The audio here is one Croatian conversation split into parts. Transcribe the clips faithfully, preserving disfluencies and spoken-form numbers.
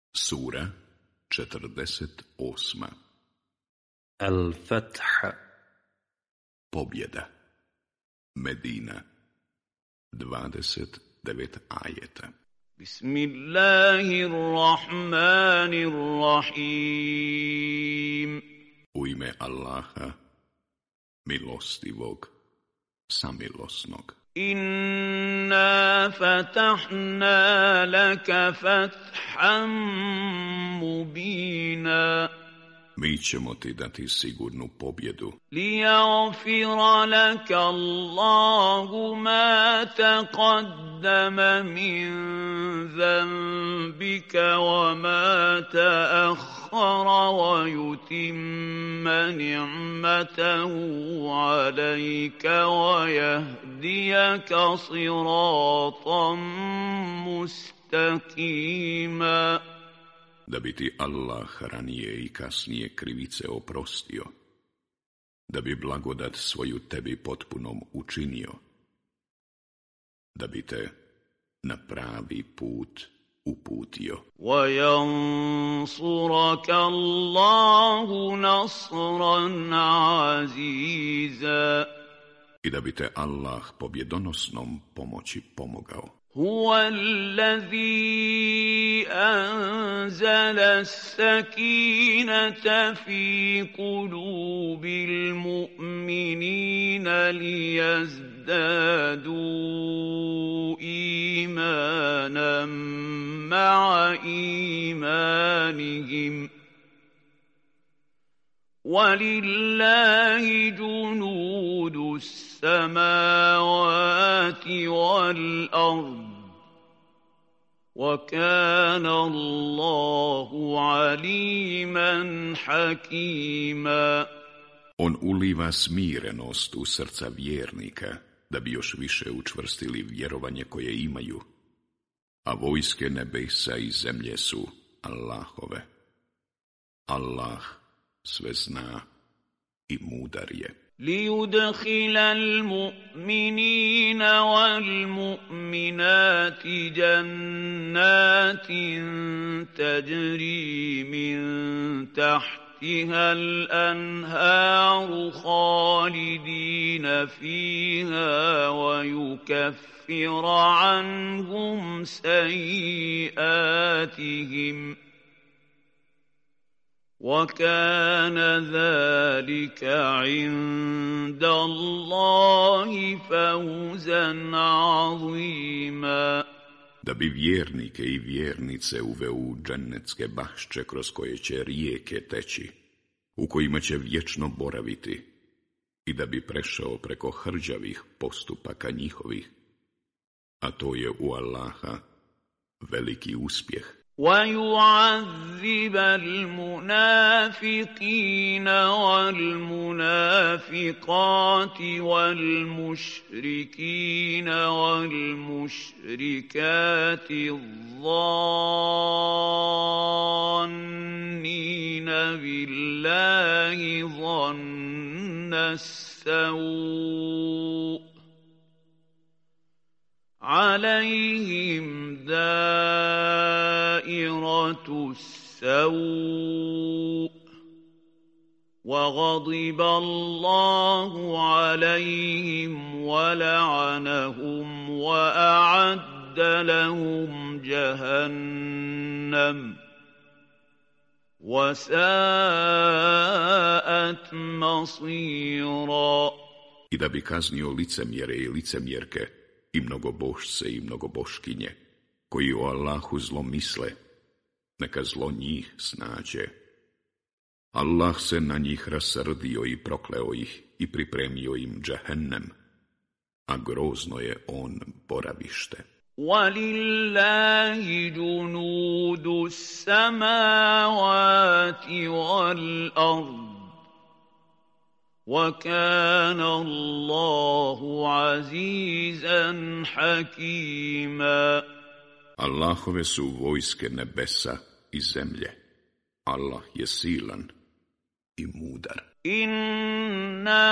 Sura četrdeset osma. Al-Fath. Pobjeda. Medina. dvadeset devet ajeta. Bismillahirrahmanirrahim. U ime Allaha, milostivog, samilosnog. Inna fatahna laka fathan mubina. Mi ćemo ti dati sigurnu pobjedu. Liyaghfira laka Allahu ma taqaddama min dhanbika wa ma ta'akhkhara wa yutimma ni'matahu alayka wa yahdiyaka siratan mustaqima. Da bi ti Allah ranije i kasnije krivice oprostio, da bi blagodat svoju tebi potpunom učinio, da bi te na pravi put uputio. وَيَنْصُرَكَ اللَّهُ نَصْرًا عَزِيزًا. I da bi te Allah pobjedonosnom pomoći pomogao. هو الذي أنزل السكينة في قلوب المؤمنين ليزدادوا إيمانا مع إيمانهم ولله جنود السماوات والأرض وكان الله عليما حكيما. On uliva smirenost u srca vjernika, da bi još više učvrstili vjerovanje koje imaju, a vojske nebesa i zemlje su Allahove. Allah sve zna i mudar je. ليدخل المؤمنين والمؤمنات جنات تجري من تحتها الأنهار خالدين فيها ويكفر عنهم سيئاتهم وَكَانَ ذَلِكَ عِندَ اللَّهِ فَوْزًا عَظِيمًا. Da bi vjernike i vjernice uveo u džennetske bašče kroz koje će rijeke teći, u kojima će vječno boraviti, i da bi prešao preko hrđavih postupaka njihovih, a to je u Allaha veliki uspjeh. وَيُعَذِّبَ الْمُنَافِقِينَ وَالْمُنَافِقَاتِ وَالْمُشْرِكِينَ وَالْمُشْرِكَاتِ الظَّانِّينَ بِاللَّهِ ظَنَّ السَّوْءِ عَلَيْهِمْ دَائِرَةُ السَّوْءِ وَغَضِبَ اللَّهُ عَلَيْهِمْ وَلَعَنَهُمْ وَأَعَدَّ لَهُمْ جَهَنَّمَ وَسَاءَتْ مَصِيرًا. I da bi kaznio licemjere i licemjerke, i mnogobošce i mnogoboškinje, koji o Allahu zlo misle, neka zlo njih snađe. Allah se na njih rasrdio i prokleo ih i pripremio im džehennem, a grozno je on boravište. وَلِلَّهِ جُنُودُ السَّمَاوَاتِ وَالْأَرْضِ وَكَانَ اللَّهُ عَزِيزًا حَكِيمًا. Allahove su vojske nebesa i zemlje. Allah je silan i mudar. Inna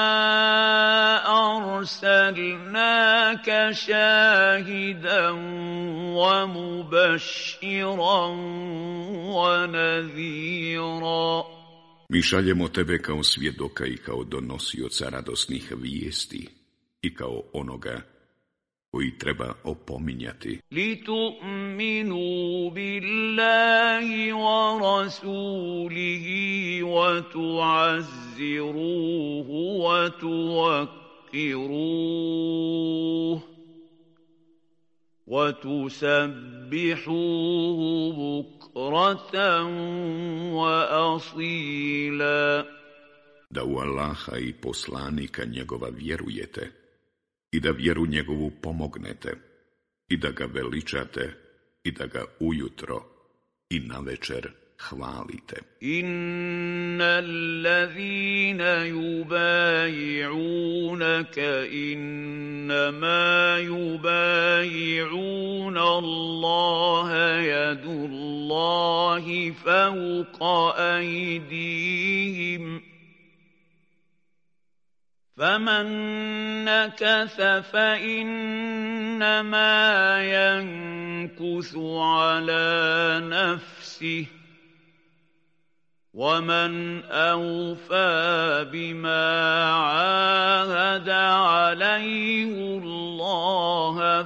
arsalnaka shahidan wa mubashiran wa nadhira. Mi šaljemo tebe kao svjedoka i kao donosioca radosnih vijesti i kao onoga koji treba opominjati. Litu'minu billahi wa rasulihi wa tu'azziruhu wa tuwakkiruhu wa tusabbihuhu bukratan wa asila. Da u Allaha i poslanika njegova vjerujete i da vjeru njegovu pomognete i da ga veličate i da ga ujutro i navečer hvalite. Innal ladhina yubayi'unaka innama yubayi'una Allaha yadullahi fawqa aydihim. فمن نكث فإنما ينكث على نفسه ومن أوفى بما عاهد عليه الله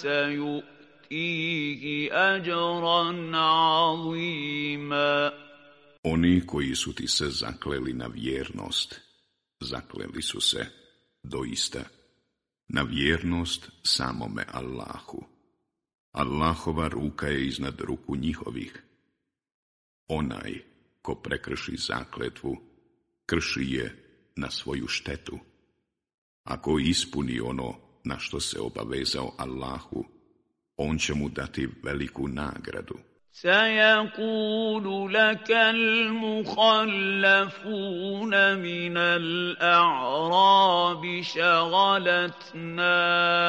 فسيؤتيه أجرا عظيما. Oni koji su ti se zakleli na vjernost, zakleli su se, doista, na vjernost samome Allahu. Allahova ruka je iznad ruku njihovih. Onaj ko prekrši zakletvu, krši je na svoju štetu. Ako ispuni ono na što se obavezao Allahu, on će mu dati veliku nagradu. سيقول لك المخلفون من الأعراب شغلتنا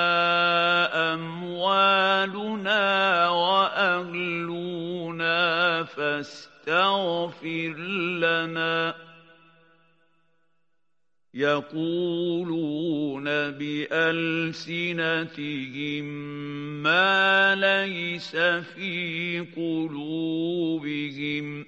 أموالنا وأهلنا فاستغفر لنا يقولون بألسنتهم ما ليس في قلوبهم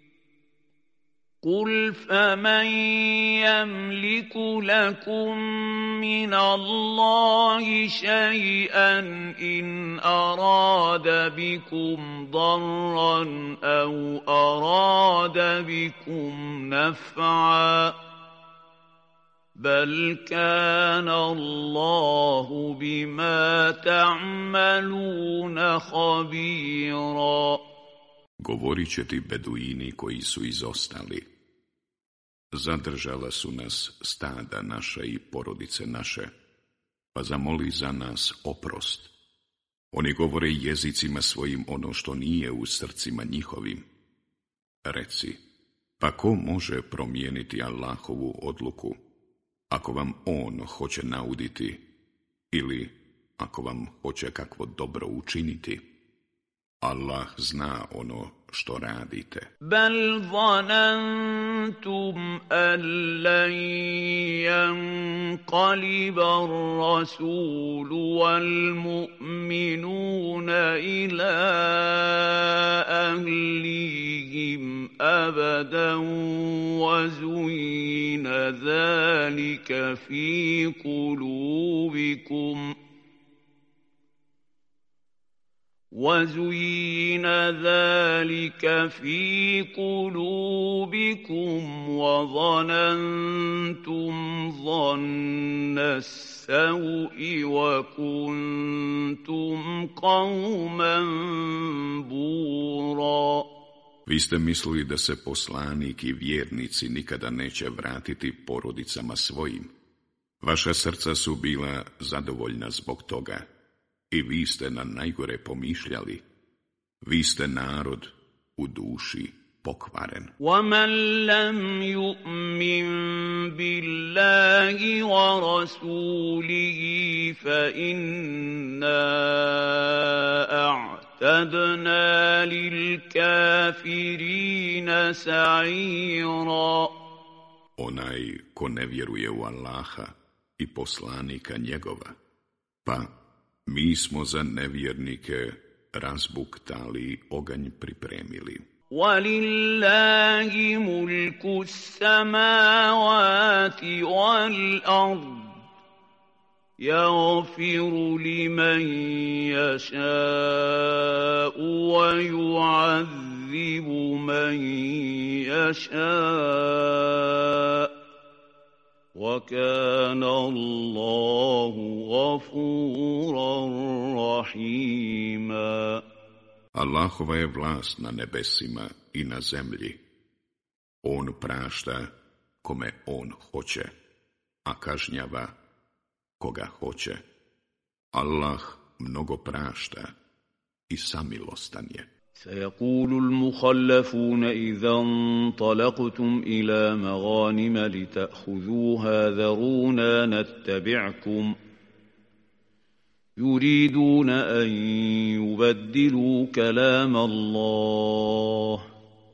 قل فمن يملك لكم من الله شيئا إن أراد بكم ضرا أو أراد بكم نفعا بل كان الله بما تعملون خبيرا. Govorit će ti beduini koji su izostali. Zadržala su nas stada naša i porodice naše, pa zamoli za nas oprost. Oni govore jezicima svojim ono što nije u srcima njihovim. Reci, pa ko može promijeniti Allahovu odluku, ako vam on hoće nauditi ili ako vam hoće kakvo dobro učiniti? Allah zna ono što radite. Bal zanantum an lan yanqaliba ar-rasulu wal mu'minuna ila ahlihim abadan wa zuyina dhalika fi qulubikum وَزُيِّنَ ذَلِكَ فِي قُلُوبِكُمْ وَظَنَنْتُمْ ظَنَّ السَّوْءِ وَكُنْتُمْ قَوْمًا بُورًا. Vi ste mislili da se poslanik i vjernici nikada neće vratiti porodicama svojim. Vaša srca su bila zadovoljna zbog toga. I vi ste na najgore pomišljali. Vi ste narod u duši pokvaren. وَمَنْ لَمْ يُؤْمِنْ بِاللَّهِ وَرَسُولِهِ فَإِنَّا أَعْتَدْنَا لِلْكَافِرِينَ سَعِيرًا. onaj ko ne vjeruje u Allaha i poslanika njegova. Pa mi smo za nevjernike razbuktali oganj pripremili. وَلِلَّهِ مُلْكُ السَّمَاوَاتِ وَالْأَرْضِ يَغْفِرُ لِمَن يَشَاءُ وَيُعَذِّبُ مَن يَشَاءُ وَكَانَ اللَّهُ غَفُورًا رَحِيمًا. Allahova je vlast na nebesima i na zemlji. On prašta kome on hoće, a kažnjava koga hoće. Allah mnogo prašta i samilostan je. سيقول المخلفون إذا انطلقتم إلى مغانم لتأخذوها ذرونا نتبعكم يريدون أن يبدلوا كلام الله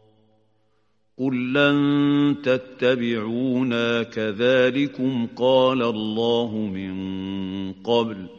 قل لن تتبعونا كذلكم قال الله من قبل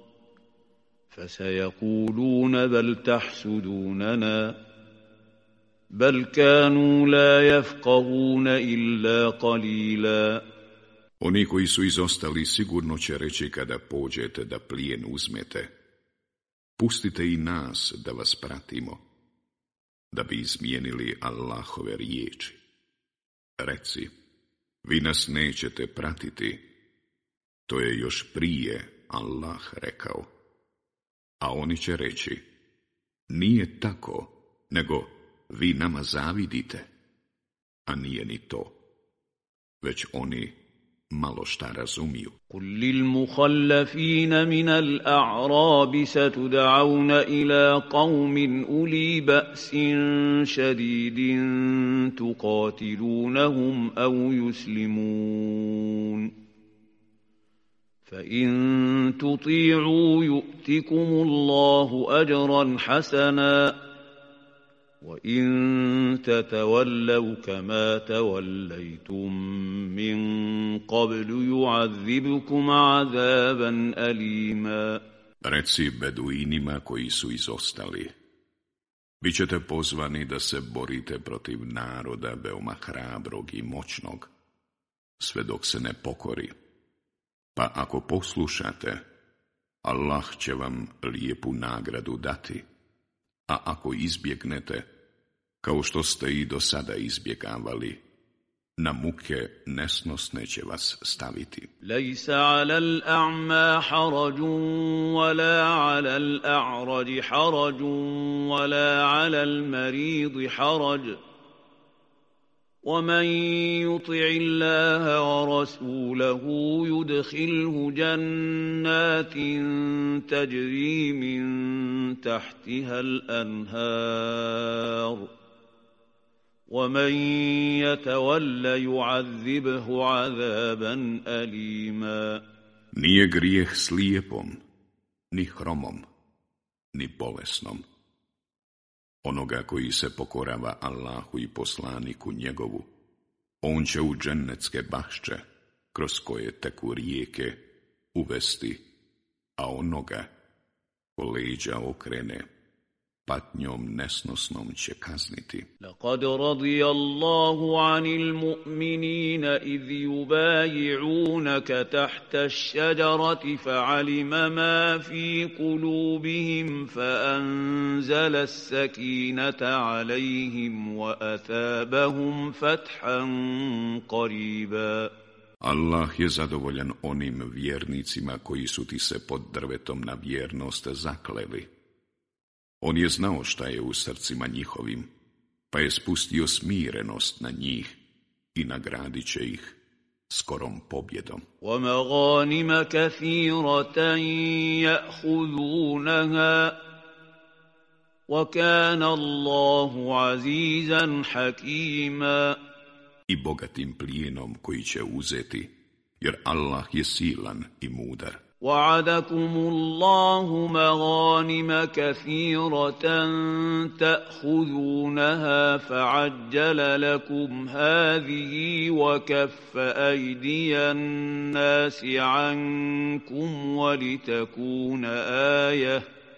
فسيقولون بل تحسدوننا بل كانوا لا يفقهون إلا قليلا. Oni koji su izostali sigurno će reći kada pođete da plijen uzmete: pustite i nas da vas pratimo, da bi izmijenili Allahove riječi. Reci, vi nas nećete pratiti, to je još prije Allah rekao. A oni će reći, nije tako, nego vi nama zavidite, a nije ni to, već oni malo šta razumiju. قل للمخلفين من الأعراب ستدعون إلى قوم أولي بأس شديد تقاتلونهم أو يسلمون فإن تطيعوا يؤتكم الله أجرا حسنا وإن تتولوا كما توليتم من قبل يعذبكم عذابا أليما. Reci beduinima koji su izostali: bićete pozvani da se borite protiv naroda veoma hrabrog i moćnog, sve dok se ne pokori. Pa ako poslušate, Allah će vam lijepu nagradu dati, a ako izbjegnete, kao što ste i do sada izbjegavali, na muke nesnosne će vas staviti. ليس على الأعمى حرج ولا على الأعرج حرج ولا على المريض حرج ومن يطع الله ورسوله يدخله جنات تجري من تحتها الأنهار ومن يتول يعذبه عذابا أليما. Nije grijeh slijepom, ni hromom, ni bolesnom. Onoga koji se pokorava Allahu i poslaniku njegovu, on će u džennetske bašče, kroz koje teku rijeke, uvesti, a onoga ko leđa okrene, patnjom nesnosnom će kazniti. لقد رضي الله عن المؤمنين إذ يبايعونك تحت الشجرة فعلم ما في قلوبهم فأنزل السكينة عليهم وأثابهم فتحا قريبا. Allah je zadovoljan onim vjernicima koji su ti se pod drvetom na vjernost zakleli. On je znao šta je u srcima njihovim, pa je spustio smirenost na njih i nagradit će ih skorom pobjedom. وَمَغَانِمَ كَثِيرَةً يَأْخُذُونَهَا وَكَانَ اللَّهُ عَزِيزًا حَكِيمًا. I bogatim plijenom koji će uzeti, jer Allah je silan i mudar. وعدكم الله مغانم كثيرة تأخذونها فعجل لكم هذه وكف أيدي الناس عنكم ولتكون آية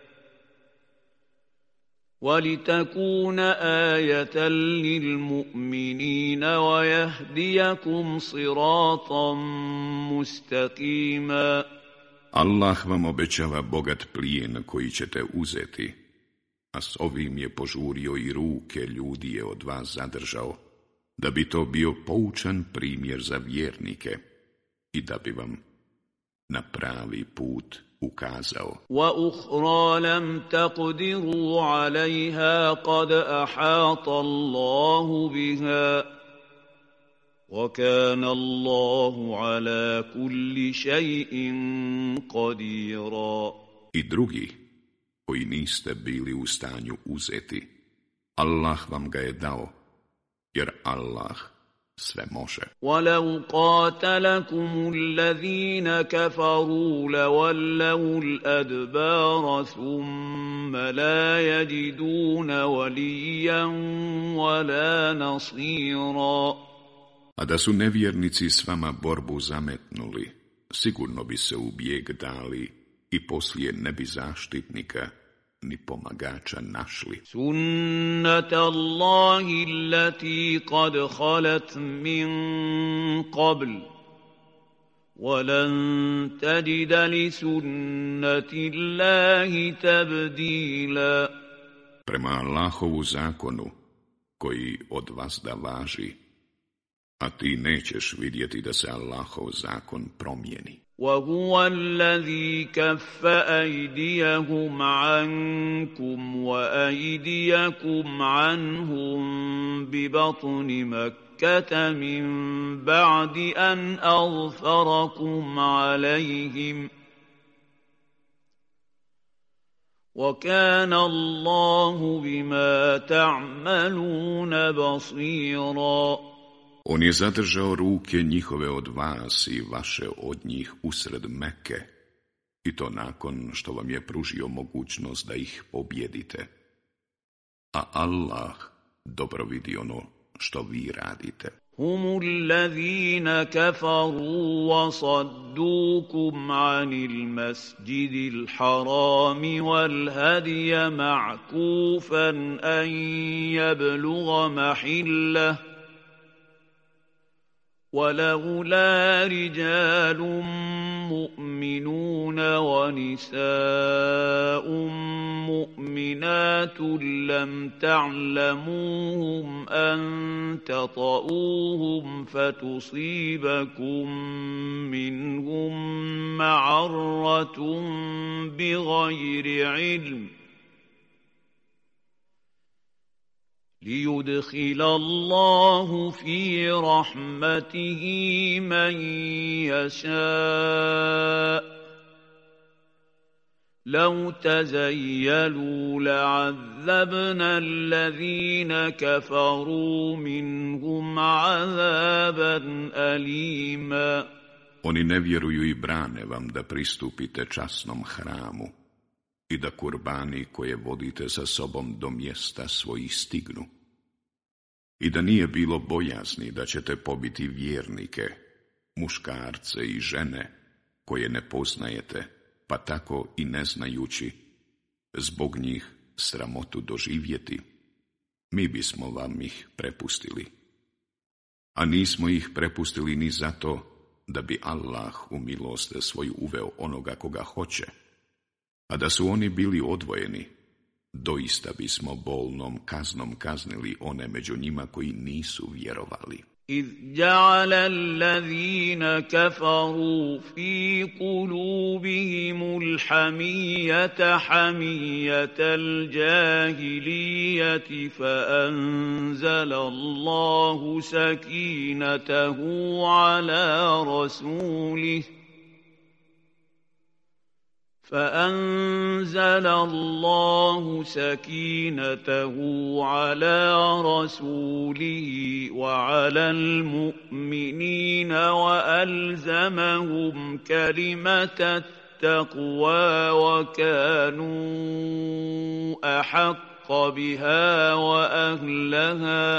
ولتكون آية للمؤمنين ويهديكم صراطا مستقيما. Allah vam obećava bogat plijen koji ćete uzeti, a s ovim je požurio i ruke ljudi je od vas zadržao, da bi to bio poučan primjer za vjernike i da bi vam na pravi put ukazao. وَأُخْرَى لَمْ تَقْدِرُوا عَلَيْهَا قَدْ أَحَاطَ اللَّهُ بِهَا وَكَانَ اللَّهُ عَلَى كُلِّ شَيْءٍ قَدِيرًا. I drugi, koji niste bili u stanju uzeti, Allah vam ga je dao, jer Allah sve može. وَلَوْ قَاتَلَكُمُ الَّذِينَ كَفَرُوا لَوَلَّوُا الْأَدْبَارَ ثُمَّ لَا يَجِدُونَ وَلِيًّا وَلَا نَصِيرًا. A da su nevjernici s vama borbu zametnuli, sigurno bi se u bijeg dali i poslije ne bi zaštitnika ni pomagača našli. سُنَّةَ اللَّهِ الَّتِي قَدْ خَلَتْ مِنْ قَبْلُ وَلَنْ تَجِدَ لِسُنَّةِ اللَّهِ تَبْدِيلًا. Prema Allahovu zakonu, koji od vas da važi, a ti nećeš vidjeti da se Allahov zakon promijeni. وَهُوَ الَّذِي كَفَّ أَيْدِيَهُمْ عَنْكُمْ وَأَيْدِيَكُمْ عَنْهُمْ بِبَطْنِ مَكَّةَ مِنْ بَعْدِ أَنْ أَظْفَرَكُمْ عَلَيْهِمْ وَكَانَ اللَّهُ بِمَا تَعْمَلُونَ بَصِيرًا. On je zadržao ruke njihove od vas i vaše od njih usred Mekke, i to nakon što vam je pružio mogućnost da ih pobjedite. A Allah dobro vidi ono što vi radite. هم الذين كفروا وصدوكم عن المسجد الحرام والهدي معكوفا أن يبلغ محله ولولا رجال مؤمنون ونساء مؤمنات لم تعلموهم أن تطؤوهم فتصيبكم منهم معرة بغير علم ليدخل الله في رحمته من يشاء لو تزيلوا لعذبنا الذين كفروا منهم عذابا أليما. Oni ne vjeruju i brane vam da pristupite časnom hramu i da kurbani koje vodite sa sobom do mjesta svojih stignu. I da nije bilo bojazni da ćete pobiti vjernike, muškarce i žene koje ne poznajete, pa tako i ne znajući, zbog njih sramotu doživjeti, mi bismo vam ih prepustili. A nismo ih prepustili ni zato da bi Allah u milost svoju uveo onoga koga hoće, a da su oni bili odvojeni, doista bismo bolnom kaznom kaznili one među njima koji nisu vjerovali. إذ جعل الذين كفروا في قلوبهم الحمية حمية الجاهلية فأنزل الله سكينته على رسوله فأنزل الله سكينته على رسوله وعلى المؤمنين وألزمهم كلمة التقوى وكانوا أحق بها وأهلها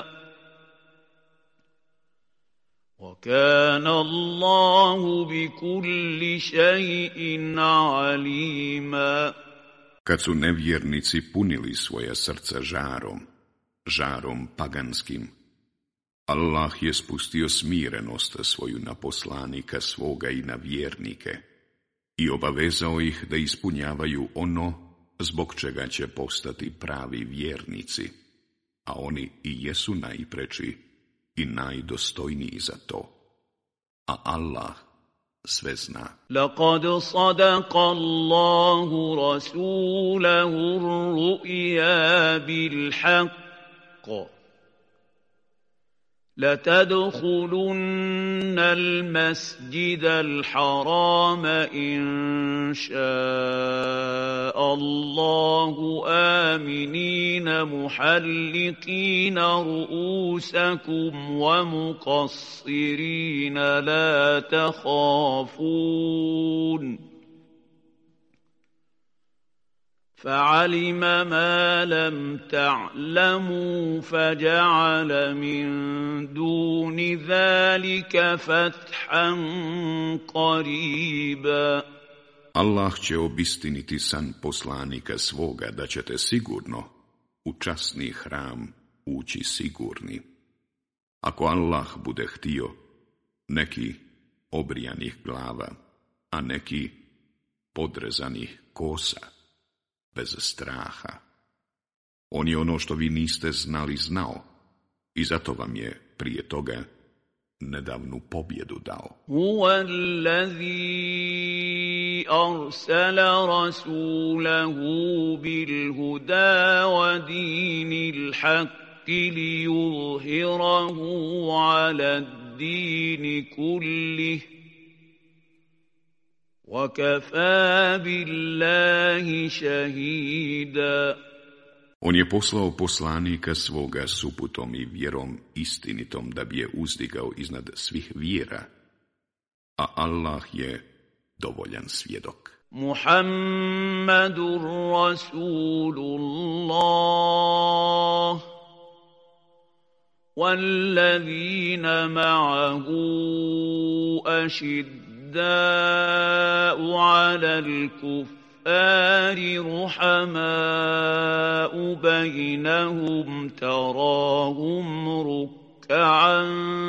وكان الله بكل شيء عليما. Kad su nevjernici punili svoja srca žarom, žarom paganskim, Allah je spustio smirenost svoju na poslanika svoga i na vjernike i obavezao ih da ispunjavaju ono zbog čega će postati pravi vjernici, a oni i jesu najpreči i najdostojniji za to. A Allah sve zna. لقد صدق الله رسوله الرؤيا بالحق لتدخلن المسجد الحرام إن شاء الله آمنين محلقين رؤوسكم ومقصرين لا تخافون فعلم ما لم تعلموا فجعل من دون ذلك فتحا قريبا. Allah će obistiniti san poslanika svoga da ćete sigurno u časni hram ući sigurni. Ako Allah bude htio, neki obrijanih glava, a neki podrezanih kosa, bez straha. On je ono što vi niste znali znao i zato vam je prije toga nedavnu pobjedu dao. Huwa allazi arsala rasulahu bil huda wa dinil haqqi li yuzhirahu ala ad-din kullih وَكَفَى بِاللَّهِ شَهِيدًا. On je poslao poslanika svoga s uputom i vjerom istinitom da bi je uzdigao iznad svih vjera, a Allah je dovoljan svjedok. Muhammadur Rasulullah وَالَّذِينَ مَعَهُ أَشِدُّ الداء على الكفار رحماء بينهم تراهم ركعا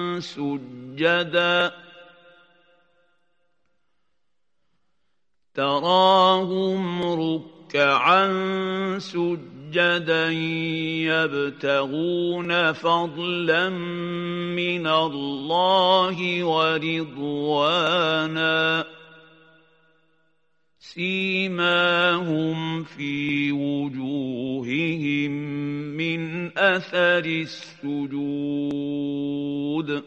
سجدا تراهم ركعا سجدا يبتغون فضلا من الله ورضوانا سيماهم في وجوههم من أثر السجود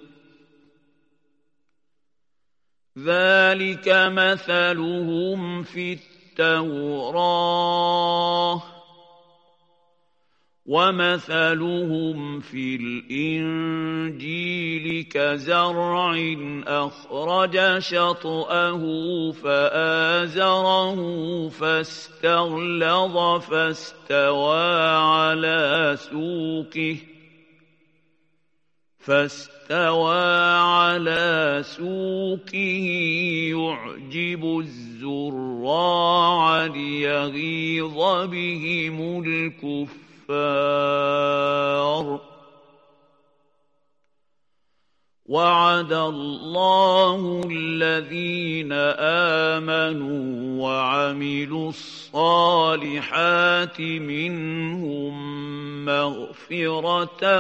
ذلك مثلهم في التوراة ومثلهم في الإنجيل كزرع أخرج شطأه فآزره فاستغلظ فاستوى على سوقه فاستوى على سوقه يعجب الزراع ليغيظ بهم الكفار وعد الله الذين آمنوا وعملوا الصالحات منهم مغفرة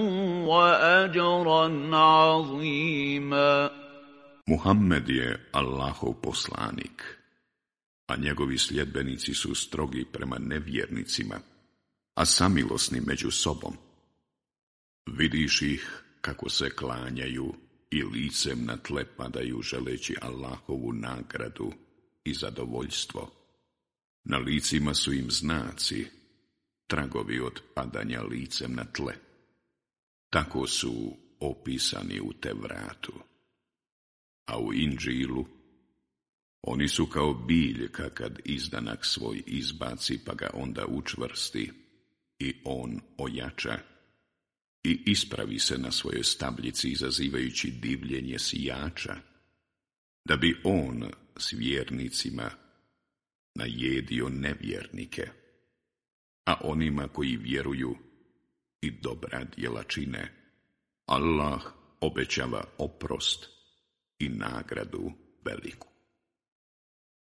وأجرا عظيما. Muhammed je Allahov poslanik, a njegovi sljedbenici su strogi prema nevjernicima, a samilosni među sobom. Vidiš ih kako se klanjaju i licem na tle padaju želeći Allahovu nagradu i zadovoljstvo. Na licima su im znaci, tragovi od padanja licem na tle. Tako su opisani u Tevratu, a u Inđilu Oni su kao biljka kad izdanak svoj izbaci pa ga onda učvrsti i on ojača i ispravi se na svojoj stabljici izazivajući divljenje sijača, da bi on s vjernicima najedio nevjernike, a onima koji vjeruju i dobra djela čine, Allah obećava oprost i nagradu veliku.